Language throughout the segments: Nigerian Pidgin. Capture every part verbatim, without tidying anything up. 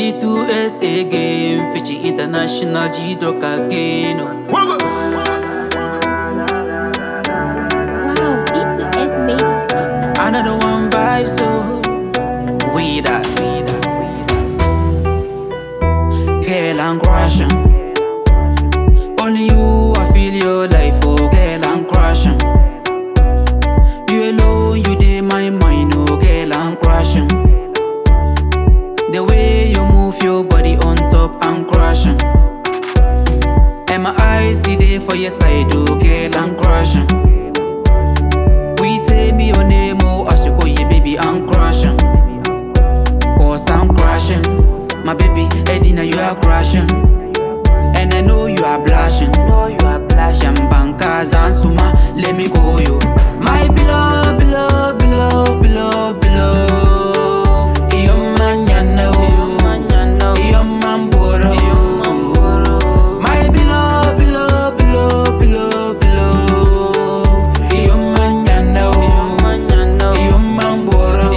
E two S again, Fiji International G-Doc again. Wow, E two S made it. Another one vibe, so we that, we that, we that. Girl, I'm crashing. Only you, I feel your life, oh girl, I'm crashing. You alone, you dey my mind, oh girl, I'm crashing. The way you move your body on top, I'm crashing. And my eyes see there for your side, oh girl, I'm crashing. We take me your name, oh, I should call you baby, I'm crashing. Cause I'm crashing. My baby, Edina, you are crashing. And I know you are blushing. Jambanka Zansuma, let me go you. My beloved, beloved, beloved, beloved, beloved. You're my nyana, you're my boro. My beloved, beloved, beloved, beloved, beloved. You're my nyana, you're my boro.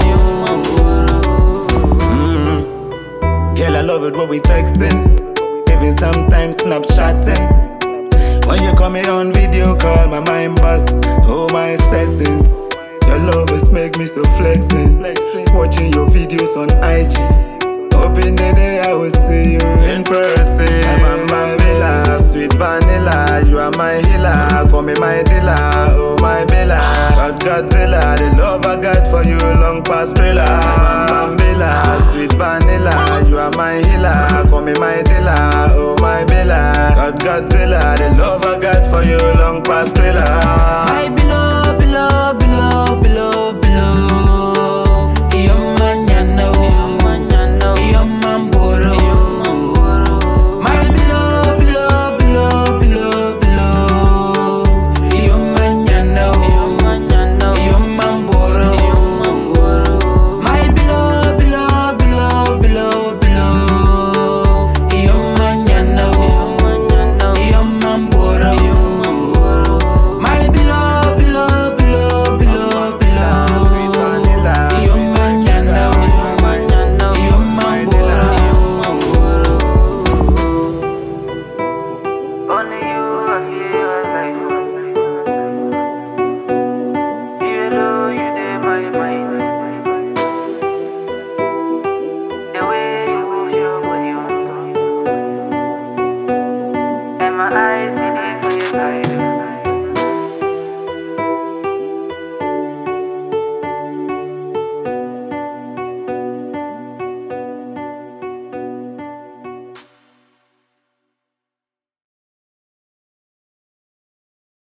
mm. Girl, I love it when we texting, even sometimes Snapchatting. When you call me on video call, my mind busts. Oh my settings. Your love is make me so flexing. Watching your videos on I G. Hoping the day I will see you in person. I'm on my villa, sweet vanilla. You are my healer, call me my dealer. Oh my bella, God Godzilla. The love I got for you long past thriller. I'm on my villa, sweet vanilla. You are my healer, call me my dealer. Oh my bella, God Godzilla. The love I got for you long past thriller. My beloved, beloved, beloved, beloved.